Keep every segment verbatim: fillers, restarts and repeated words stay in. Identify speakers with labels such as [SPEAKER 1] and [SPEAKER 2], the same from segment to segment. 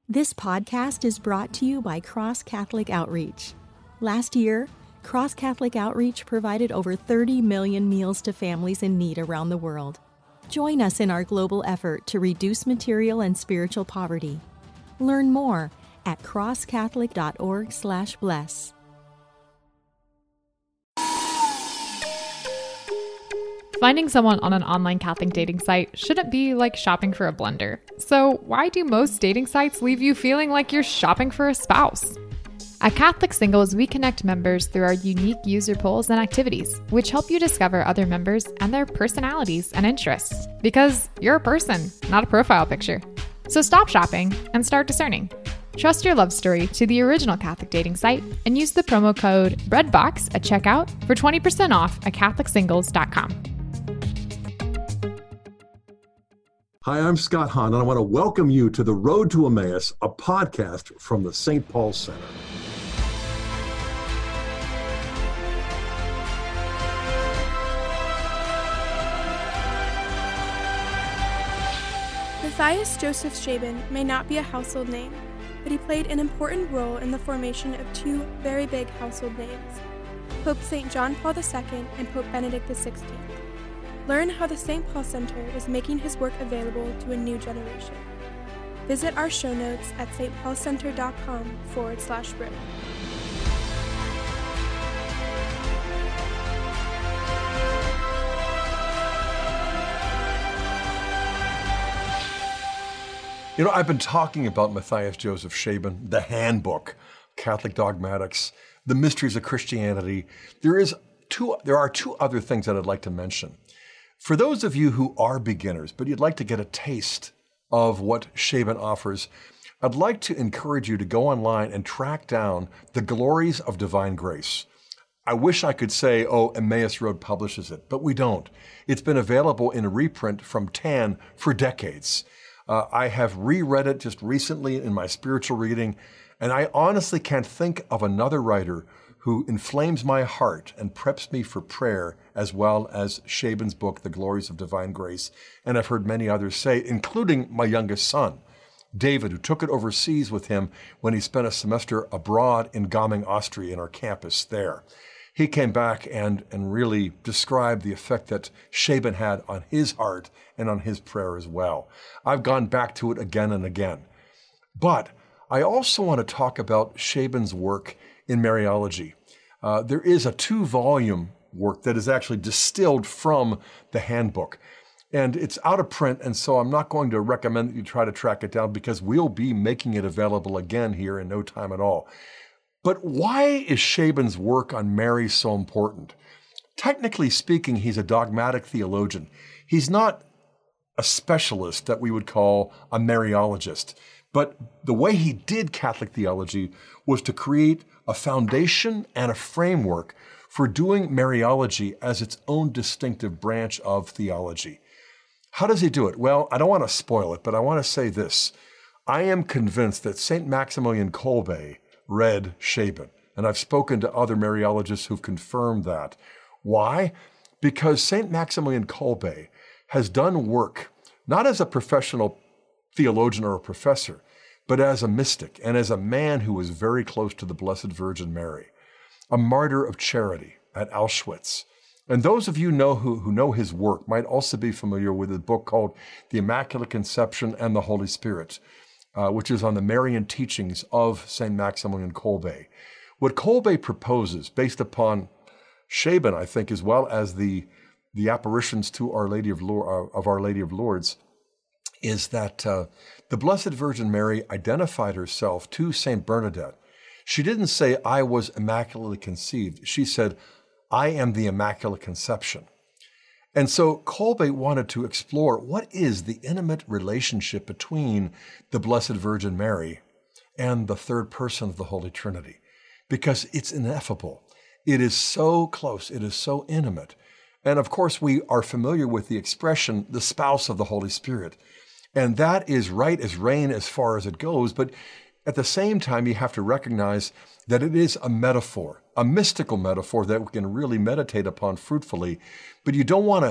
[SPEAKER 1] This podcast is brought to you by Cross Catholic Outreach. Last year, Cross Catholic Outreach provided over thirty million meals to families in need around the world. Join us in our global effort to reduce material and spiritual poverty. Learn more at crosscatholic.org slash bless.
[SPEAKER 2] Finding someone on an online Catholic dating site shouldn't be like shopping for a blender. So why do most dating sites leave you feeling like you're shopping for a spouse? At Catholic Singles, we connect members through our unique user polls and activities, which help you discover other members and their personalities and interests. Because you're a person, not a profile picture. So stop shopping and start discerning. Trust your love story to the original Catholic dating site and use the promo code BREADBOX at checkout for twenty percent off at catholic singles dot com.
[SPEAKER 3] Hi, I'm Scott Hahn, and I want to welcome you to The Road to Emmaus, a podcast from the Saint Paul Center.
[SPEAKER 4] Matthias Joseph Shaben may not be a household name, but he played an important role in the formation of two very big household names, Pope Saint John Paul the Second and Pope Benedict the Sixteenth. Learn how the Saint Paul Center is making his work available to a new generation. Visit our show notes at stpaulcenter.com forward slash road.
[SPEAKER 3] You know, I've been talking about Matthias Joseph Shaben, the handbook, Catholic dogmatics, the mysteries of Christianity. There is two. There are two other things that I'd like to mention. For those of you who are beginners, but you'd like to get a taste of what Shaben offers, I'd like to encourage you to go online and track down The Glories of Divine Grace. I wish I could say, oh, Emmaus Road publishes it, but we don't. It's been available in a reprint from Tan for decades. Uh, I have reread it just recently in my spiritual reading, and I honestly can't think of another writer who inflames my heart and preps me for prayer as well as Shaben's book, The Glories of Divine Grace. And I've heard many others say, including my youngest son, David, who took it overseas with him when he spent a semester abroad in Gaming, Austria, in our campus there. He came back and, and really described the effect that Shaben had on his heart and on his prayer as well. I've gone back to it again and again. But I also want to talk about Shaben's work in Mariology. Uh, there is a two-volume work that is actually distilled from the handbook. And it's out of print, and so I'm not going to recommend that you try to track it down because we'll be making it available again here in no time at all. But why is Shaben's work on Mary so important? Technically speaking, he's a dogmatic theologian. He's not a specialist that we would call a Mariologist. But the way he did Catholic theology was to create a foundation and a framework for doing Mariology as its own distinctive branch of theology. How does he do it? Well, I don't want to spoil it, but I want to say this. I am convinced that Saint Maximilian Kolbe read Shaben, and I've spoken to other Mariologists who've confirmed that. Why? Because Saint Maximilian Kolbe has done work, not as a professional theologian or a professor, but as a mystic and as a man who was very close to the Blessed Virgin Mary, a martyr of charity at Auschwitz. And those of you know who, who know his work might also be familiar with a book called The Immaculate Conception and the Holy Spirit, uh, which is on the Marian teachings of Saint Maximilian Kolbe. What Kolbe proposes, based upon Shaben, I think, as well as the, the apparitions to Our Lady of, Lourdes, uh, of Our Lady of Lourdes, is that uh, the Blessed Virgin Mary identified herself to Saint Bernadette. She didn't say, I was immaculately conceived. She said, I am the Immaculate Conception. And so Kolbe wanted to explore what is the intimate relationship between the Blessed Virgin Mary and the third person of the Holy Trinity, because it's ineffable. It is so close. It is so intimate. And of course, we are familiar with the expression, the spouse of the Holy Spirit. And that is right as rain as far as it goes. But at the same time, you have to recognize that it is a metaphor, a mystical metaphor that we can really meditate upon fruitfully. But you don't want to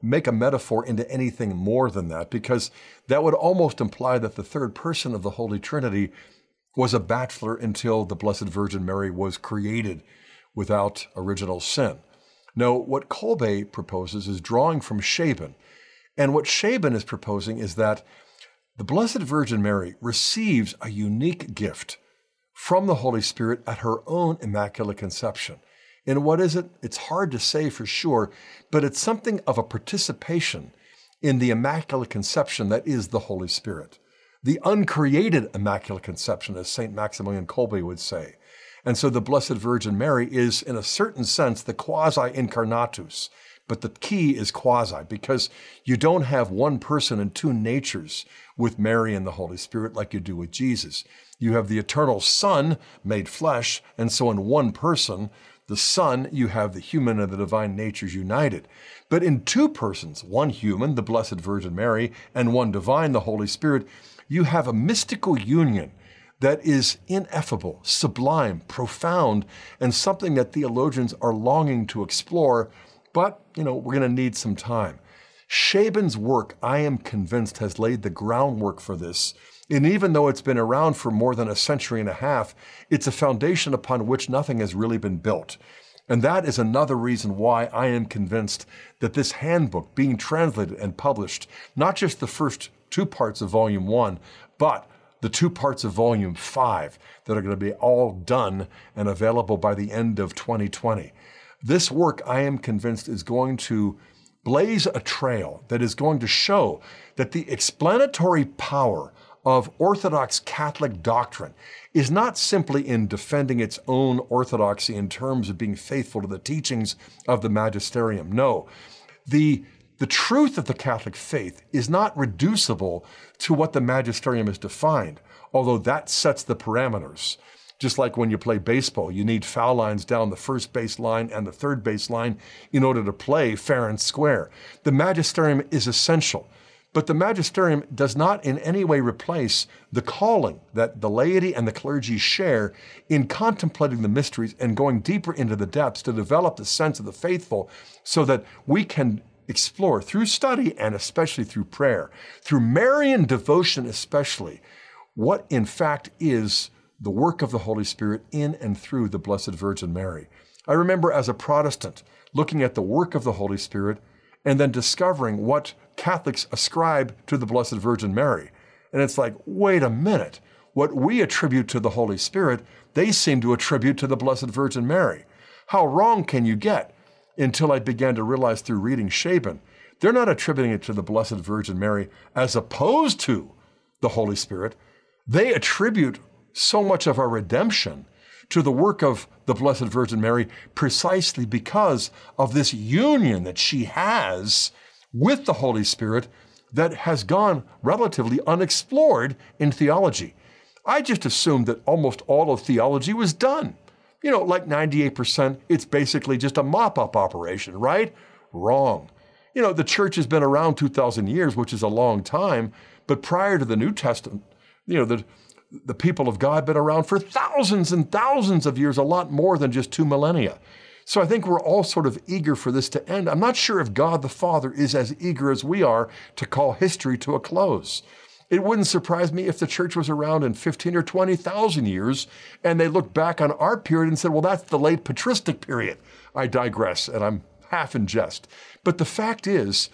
[SPEAKER 3] make a metaphor into anything more than that, because that would almost imply that the third person of the Holy Trinity was a bachelor until the Blessed Virgin Mary was created without original sin. No, what Kolbe proposes is drawing from Shaban. And what Shaban is proposing is that the Blessed Virgin Mary receives a unique gift from the Holy Spirit at her own Immaculate Conception. And what is it? It's hard to say for sure, but it's something of a participation in the Immaculate Conception that is the Holy Spirit. The uncreated Immaculate Conception, as Saint Maximilian Kolbe would say. And so the Blessed Virgin Mary is, in a certain sense, the quasi-incarnatus. But the key is quasi, because you don't have one person and two natures with Mary and the Holy Spirit like you do with Jesus. You have the eternal Son made flesh, and so in one person, the Son, you have the human and the divine natures united. But in two persons, one human, the Blessed Virgin Mary, and one divine, the Holy Spirit, you have a mystical union that is ineffable, sublime, profound, and something that theologians are longing to explore. But, you know, we're going to need some time. Shaban's work, I am convinced, has laid the groundwork for this. And even though it's been around for more than a century and a half, it's a foundation upon which nothing has really been built. And that is another reason why I am convinced that this handbook being translated and published, not just the first two parts of volume one, but the two parts of volume five that are going to be all done and available by the end of twenty twenty. This work, I am convinced, is going to blaze a trail that is going to show that the explanatory power of Orthodox Catholic doctrine is not simply in defending its own orthodoxy in terms of being faithful to the teachings of the magisterium. No, the, the truth of the Catholic faith is not reducible to what the magisterium has defined, although that sets the parameters. Just like when you play baseball, you need foul lines down the first base line and the third base line in order to play fair and square. The magisterium is essential, but the magisterium does not in any way replace the calling that the laity and the clergy share in contemplating the mysteries and going deeper into the depths to develop the sense of the faithful so that we can explore through study and especially through prayer, through Marian devotion especially, what in fact is the work of the Holy Spirit in and through the Blessed Virgin Mary. I remember as a Protestant looking at the work of the Holy Spirit and then discovering what Catholics ascribe to the Blessed Virgin Mary. And it's like, wait a minute, what we attribute to the Holy Spirit, they seem to attribute to the Blessed Virgin Mary. How wrong can you get? Until I began to realize through reading Shaban, they're not attributing it to the Blessed Virgin Mary as opposed to the Holy Spirit. They attribute so much of our redemption to the work of the Blessed Virgin Mary precisely because of this union that she has with the Holy Spirit that has gone relatively unexplored in theology. I just assumed that almost all of theology was done. You know, like ninety-eight percent, it's basically just a mop-up operation, right? Wrong. You know, the church has been around two thousand years, which is a long time, but prior to the New Testament, you know, the The people of God have been around for thousands and thousands of years, a lot more than just two millennia. So I think we're all sort of eager for this to end. I'm not sure if God the Father is as eager as we are to call history to a close. It wouldn't surprise me if the church was around in fifteen or twenty thousand years and they looked back on our period and said, well, that's the late patristic period. I digress, and I'm half in jest. But the fact is,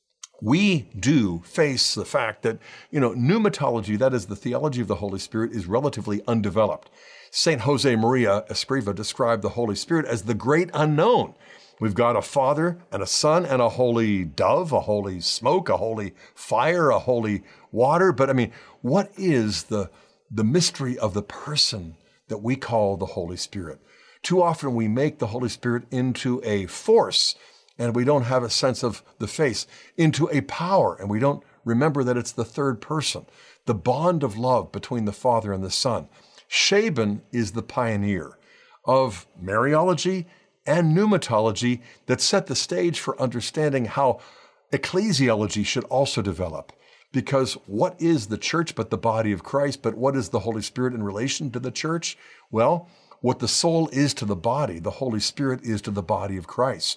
[SPEAKER 3] we do face the fact that, you know, pneumatology, that is the theology of the Holy Spirit, is relatively undeveloped. Saint Jose Maria Escriva described the Holy Spirit as the great unknown. We've got a Father and a Son and a holy dove, a holy smoke, a holy fire, a holy water. But I mean, what is the, the mystery of the person that we call the Holy Spirit? Too often we make the Holy Spirit into a force, and we don't have a sense of the face, into a power, and we don't remember that it's the third person, the bond of love between the Father and the Son. Shaban is the pioneer of Mariology and pneumatology that set the stage for understanding how ecclesiology should also develop. Because what is the church but the body of Christ? But what is the Holy Spirit in relation to the church? Well, what the soul is to the body, the Holy Spirit is to the body of Christ.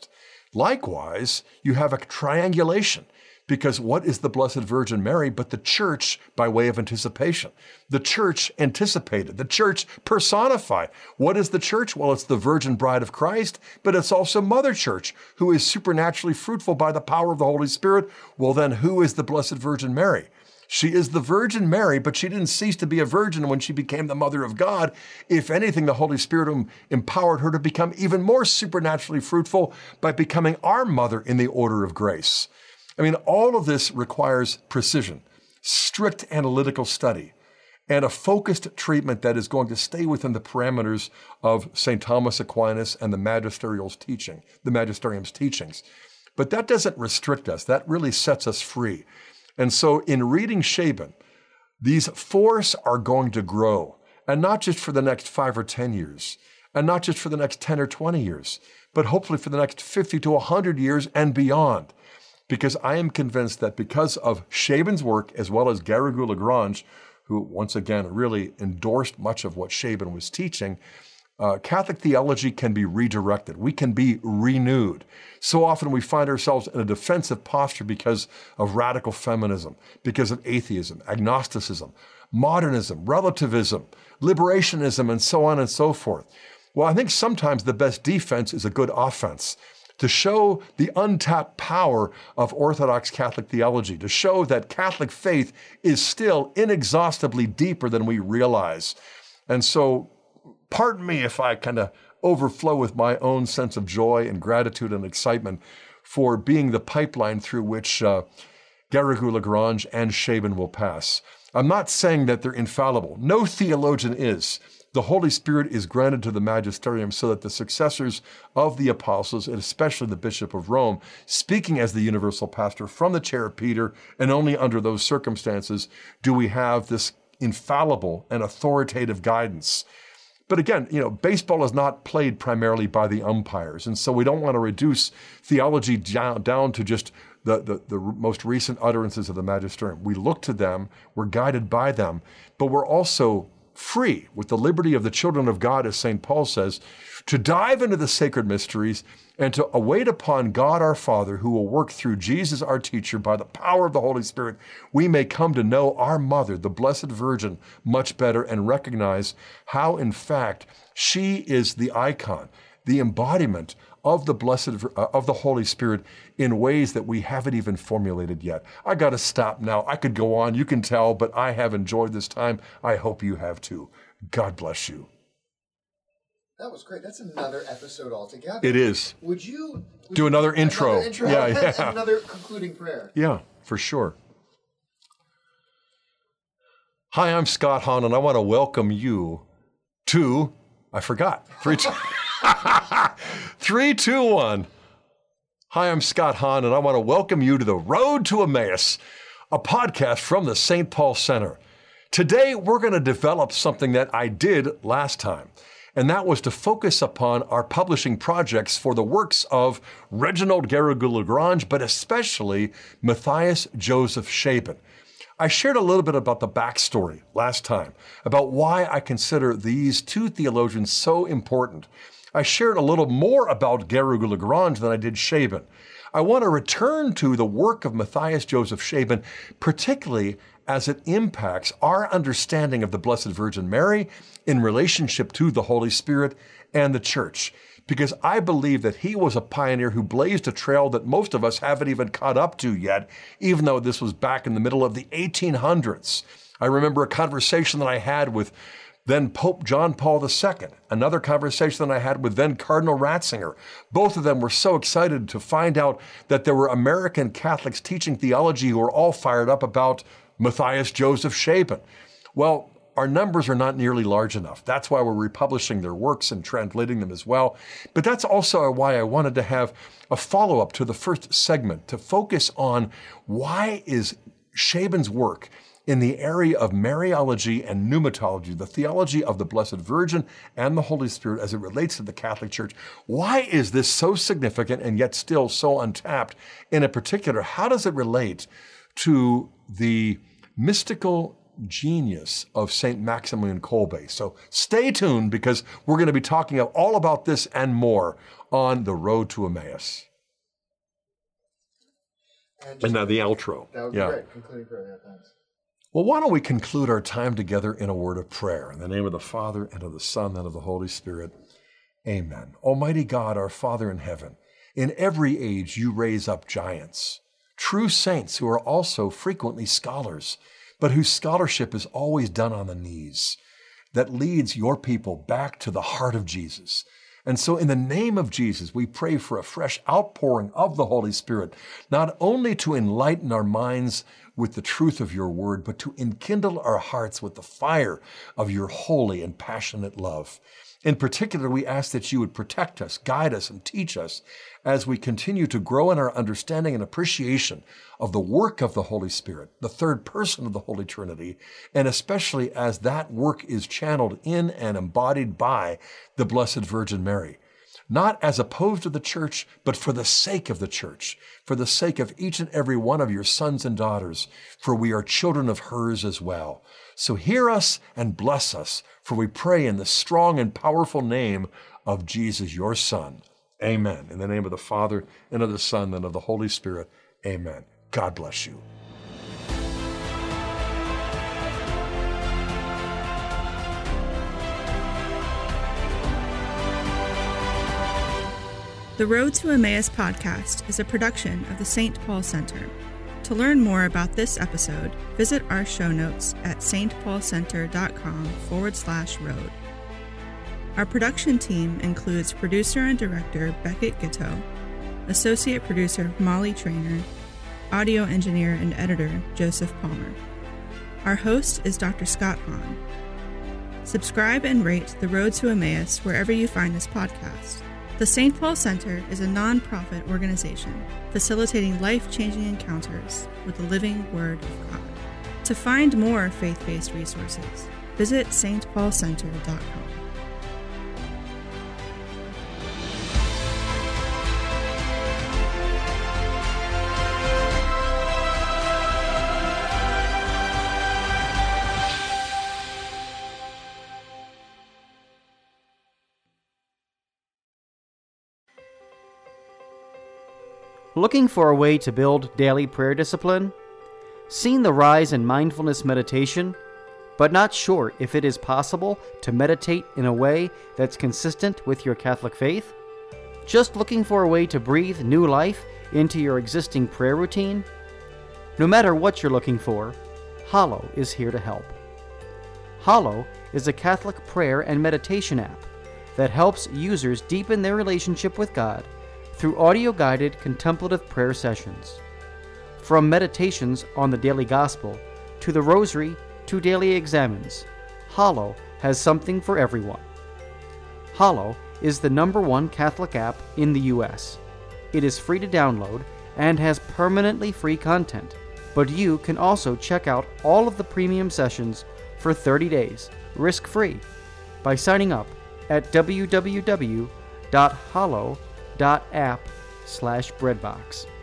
[SPEAKER 3] Likewise, you have a triangulation, because what is the Blessed Virgin Mary but the church by way of anticipation? The church anticipated, the church personified. What is the church? Well, it's the Virgin Bride of Christ, but it's also Mother Church, who is supernaturally fruitful by the power of the Holy Spirit. Well, then who is the Blessed Virgin Mary? She is the Virgin Mary, but she didn't cease to be a virgin when she became the Mother of God. If anything, the Holy Spirit empowered her to become even more supernaturally fruitful by becoming our mother in the order of grace. I mean, all of this requires precision, strict analytical study, and a focused treatment that is going to stay within the parameters of Saint Thomas Aquinas and the magisterial's teaching, the magisterium's teachings. But that doesn't restrict us. That really sets us free. And so in reading Shaban, these forests are going to grow, and not just for the next five or ten years, and not just for the next ten or twenty years, but hopefully for the next fifty to one hundred years and beyond. Because I am convinced that because of Shaban's work, as well as Garrigou-Lagrange, who once again really endorsed much of what Shaban was teaching, uh, Catholic theology can be redirected. We can be renewed. So often we find ourselves in a defensive posture because of radical feminism, because of atheism, agnosticism, modernism, relativism, liberationism, and so on and so forth. Well, I think sometimes the best defense is a good offense, to show the untapped power of Orthodox Catholic theology, to show that Catholic faith is still inexhaustibly deeper than we realize. And so, pardon me if I kind of overflow with my own sense of joy and gratitude and excitement for being the pipeline through which uh, Garrigou-Lagrange and Shaban will pass. I'm not saying that they're infallible. No theologian is. The Holy Spirit is granted to the magisterium so that the successors of the apostles, and especially the Bishop of Rome, speaking as the universal pastor from the chair of Peter, and only under those circumstances do we have this infallible and authoritative guidance. But again, you know, baseball is not played primarily by the umpires, and so we don't want to reduce theology down, down to just the, the, the most recent utterances of the magisterium. We look to them, we're guided by them, but we're also free with the liberty of the children of God, as Saint Paul says, to dive into the sacred mysteries and to await upon God our Father, who will work through Jesus our teacher by the power of the Holy Spirit. We may come to know our mother, the Blessed Virgin, much better and recognize how, in fact, she is the icon, the embodiment of the Blessed, uh, of the Holy Spirit in ways that we haven't even formulated yet. I got to stop now. I could go on, you can tell, but I have enjoyed this time. I hope you have too. God bless you.
[SPEAKER 5] That was great. That's another episode altogether.
[SPEAKER 3] It is.
[SPEAKER 5] Would you would
[SPEAKER 3] do
[SPEAKER 5] you
[SPEAKER 3] another
[SPEAKER 5] do
[SPEAKER 3] intro?
[SPEAKER 5] Another intro?
[SPEAKER 3] Yeah, yeah.
[SPEAKER 5] And another concluding prayer.
[SPEAKER 3] Yeah, for sure. Hi, I'm Scott Hahn, and I want to welcome you to, I forgot, three, two, three, two, one. Hi, I'm Scott Hahn, and I want to welcome you to The Road to Emmaus, a podcast from the Saint Paul Center. Today, we're going to develop something that I did last time, and that was to focus upon our publishing projects for the works of Reginald Garrigou-Lagrange, but especially Matthias Joseph Shaban. I shared a little bit about the backstory last time, about why I consider these two theologians so important. I shared a little more about Garrigou-Lagrange than I did Shaban. I want to return to the work of Matthias Joseph Shaban, particularly as it impacts our understanding of the Blessed Virgin Mary in relationship to the Holy Spirit and the Church, because I believe that he was a pioneer who blazed a trail that most of us haven't even caught up to yet, even though this was back in the middle of the eighteen hundreds. I remember a conversation that I had with then Pope John Paul the Second, another conversation that I had with then Cardinal Ratzinger. Both of them were so excited to find out that there were American Catholics teaching theology who were all fired up about Matthias Joseph Shaban. Well, our numbers are not nearly large enough. That's why we're republishing their works and translating them as well. But that's also why I wanted to have a follow-up to the first segment, to focus on why is Shaban's work in the area of Mariology and pneumatology, the theology of the Blessed Virgin and the Holy Spirit as it relates to the Catholic Church. Why is this so significant and yet still so untapped? In a particular, how does it relate to the mystical genius of Saint Maximilian Kolbe? So stay tuned, because we're going to be talking all about this and more on The Road to Emmaus.
[SPEAKER 5] And,
[SPEAKER 3] and now the outro.
[SPEAKER 5] That would be
[SPEAKER 3] yeah.
[SPEAKER 5] great. Concluding prayer. Yeah, thanks.
[SPEAKER 3] Well, why don't we conclude our time together in a word of prayer? In the name of the Father, and of the Son, and of the Holy Spirit. Amen. Almighty God, our Father in heaven, in every age you raise up giants, true saints who are also frequently scholars, but whose scholarship is always done on the knees, that leads your people back to the heart of Jesus. And so in the name of Jesus, we pray for a fresh outpouring of the Holy Spirit, not only to enlighten our minds with the truth of your word, but to enkindle our hearts with the fire of your holy and passionate love. In particular, we ask that you would protect us, guide us, and teach us as we continue to grow in our understanding and appreciation of the work of the Holy Spirit, the third person of the Holy Trinity, and especially as that work is channeled in and embodied by the Blessed Virgin Mary. Not as opposed to the church, but for the sake of the church, for the sake of each and every one of your sons and daughters, for we are children of hers as well. So hear us and bless us, for we pray in the strong and powerful name of Jesus, your Son. Amen. In the name of the Father, and of the Son, and of the Holy Spirit. Amen. God bless you.
[SPEAKER 6] The Road to Emmaus podcast is a production of the Saint Paul Center. To learn more about this episode, visit our show notes at stpaulcenter.com forward slash road. Our production team includes producer and director Beckett Giteau, associate producer Molly Trainer, audio engineer and editor Joseph Palmer. Our host is Doctor Scott Hahn. Subscribe and rate The Road to Emmaus wherever you find this podcast. The Saint Paul Center is a non-profit organization facilitating life-changing encounters with the living Word of God. To find more faith-based resources, visit s t paul center dot com.
[SPEAKER 7] Looking for a way to build daily prayer discipline? Seen the rise in mindfulness meditation, but not sure if it is possible to meditate in a way that's consistent with your Catholic faith? Just looking for a way to breathe new life into your existing prayer routine? No matter what you're looking for, Hallow is here to help. Hallow is a Catholic prayer and meditation app that helps users deepen their relationship with God through audio-guided contemplative prayer sessions. From meditations on the daily gospel, to the rosary, to daily examens, Hallow has something for everyone. Hallow is the number one Catholic app in the U S. It is free to download and has permanently free content, but you can also check out all of the premium sessions for thirty days, risk-free, by signing up at w w w dot hallow dot app slash breadbox.